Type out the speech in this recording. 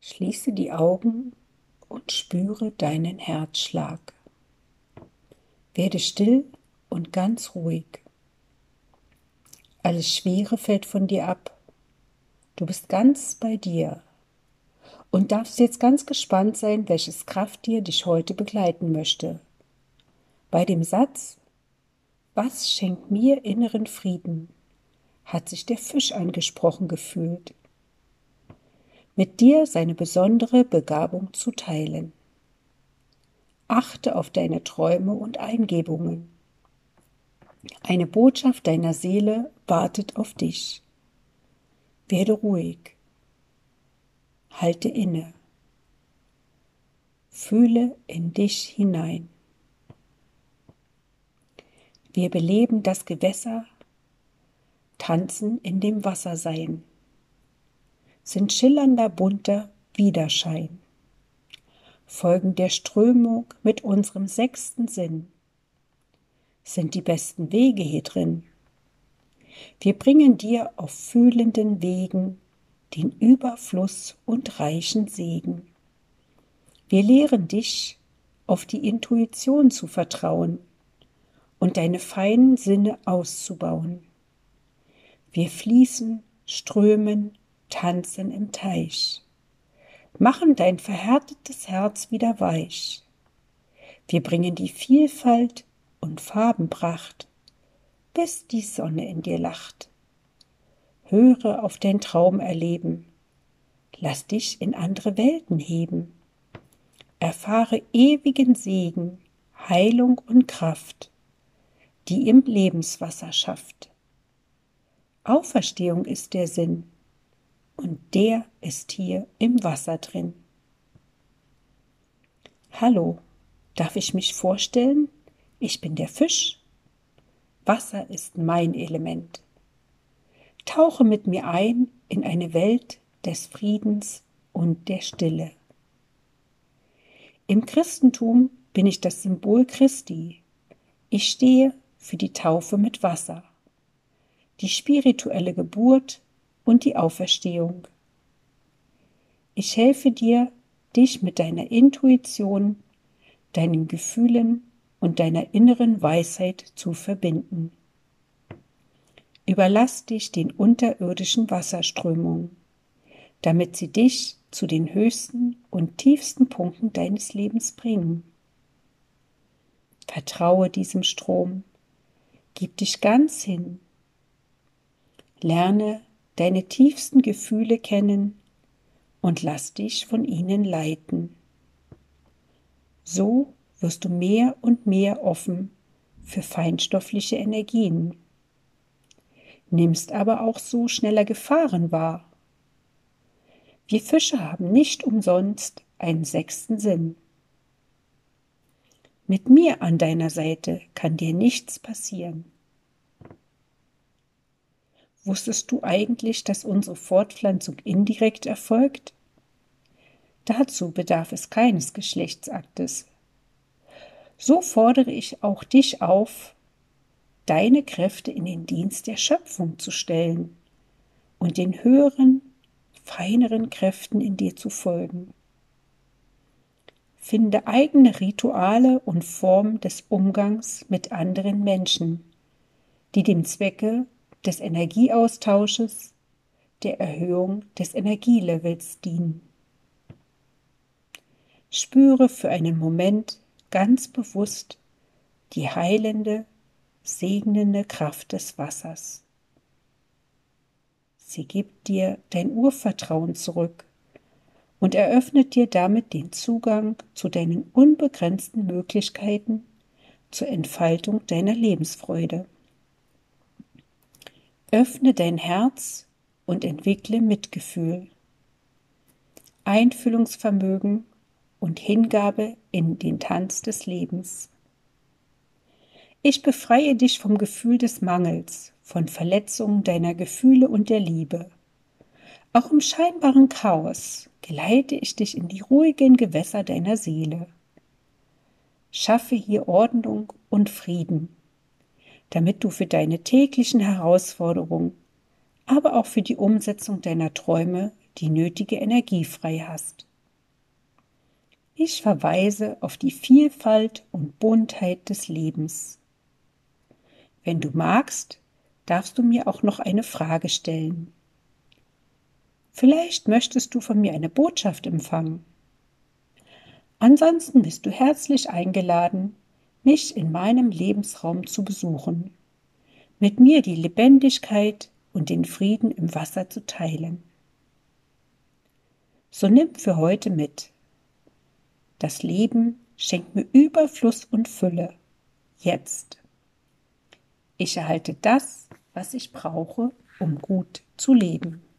Schließe die Augen und spüre deinen Herzschlag. Werde still und ganz ruhig. Alles Schwere fällt von dir ab. Du bist ganz bei dir und darfst jetzt ganz gespannt sein, welches Krafttier dich heute begleiten möchte. Bei dem Satz, was schenkt mir inneren Frieden, hat sich der Fisch angesprochen gefühlt, mit dir seine besondere Begabung zu teilen. Achte auf deine Träume und Eingebungen. Eine Botschaft deiner Seele wartet auf dich. Werde ruhig. Halte inne. Fühle in dich hinein. Wir beleben das Gewässer, tanzen in dem Wassersein, sind schillernder, bunter Widerschein, folgen der Strömung mit unserem sechsten Sinn, sind die besten Wege hier drin. Wir bringen dir auf fühlenden Wegen den Überfluss und reichen Segen. Wir lehren dich, auf die Intuition zu vertrauen und deine feinen Sinne auszubauen. Wir fließen, strömen, tanzen im Teich, machen dein verhärtetes Herz wieder weich. Wir bringen die Vielfalt und Farbenpracht, bis die Sonne in dir lacht. Höre auf dein Traumerleben, lass dich in andere Welten heben. Erfahre ewigen Segen, Heilung und Kraft, die im Lebenswasser schafft. Auferstehung ist der Sinn, und der ist hier im Wasser drin. Hallo, darf ich mich vorstellen? Ich bin der Fisch. Wasser ist mein Element. Tauche mit mir ein in eine Welt des Friedens und der Stille. Im Christentum bin ich das Symbol Christi. Ich stehe für die Taufe mit Wasser, die spirituelle Geburt und die Auferstehung. Ich helfe dir, dich mit deiner Intuition, deinen Gefühlen und deiner inneren Weisheit zu verbinden. Überlass dich den unterirdischen Wasserströmungen, damit sie dich zu den höchsten und tiefsten Punkten deines Lebens bringen. Vertraue diesem Strom, gib dich ganz hin, lerne deine tiefsten Gefühle kennen und lass dich von ihnen leiten. So wirst du mehr und mehr offen für feinstoffliche Energien, nimmst aber auch so schneller Gefahren wahr. Wir Fische haben nicht umsonst einen sechsten Sinn. Mit mir an deiner Seite kann dir nichts passieren. Wusstest du eigentlich, dass unsere Fortpflanzung indirekt erfolgt? Dazu bedarf es keines Geschlechtsaktes. So fordere ich auch dich auf, deine Kräfte in den Dienst der Schöpfung zu stellen und den höheren, feineren Kräften in dir zu folgen. Finde eigene Rituale und Formen des Umgangs mit anderen Menschen, die dem Zwecke des Energieaustausches, der Erhöhung des Energielevels dienen. Spüre für einen Moment ganz bewusst die heilende, segnende Kraft des Wassers. Sie gibt dir dein Urvertrauen zurück und eröffnet dir damit den Zugang zu deinen unbegrenzten Möglichkeiten zur Entfaltung deiner Lebensfreude. Öffne dein Herz und entwickle Mitgefühl, Einfühlungsvermögen und Hingabe in den Tanz des Lebens. Ich befreie dich vom Gefühl des Mangels, von Verletzungen deiner Gefühle und der Liebe. Auch im scheinbaren Chaos geleite ich dich in die ruhigen Gewässer deiner Seele. Schaffe hier Ordnung und Frieden, damit du für deine täglichen Herausforderungen, aber auch für die Umsetzung deiner Träume die nötige Energie frei hast. Ich verweise auf die Vielfalt und Buntheit des Lebens. Wenn du magst, darfst du mir auch noch eine Frage stellen. Vielleicht möchtest du von mir eine Botschaft empfangen. Ansonsten bist du herzlich eingeladen, mich in meinem Lebensraum zu besuchen, mit mir die Lebendigkeit und den Frieden im Wasser zu teilen. So nimm für heute mit. Das Leben schenkt mir Überfluss und Fülle, jetzt. Ich erhalte das, was ich brauche, um gut zu leben.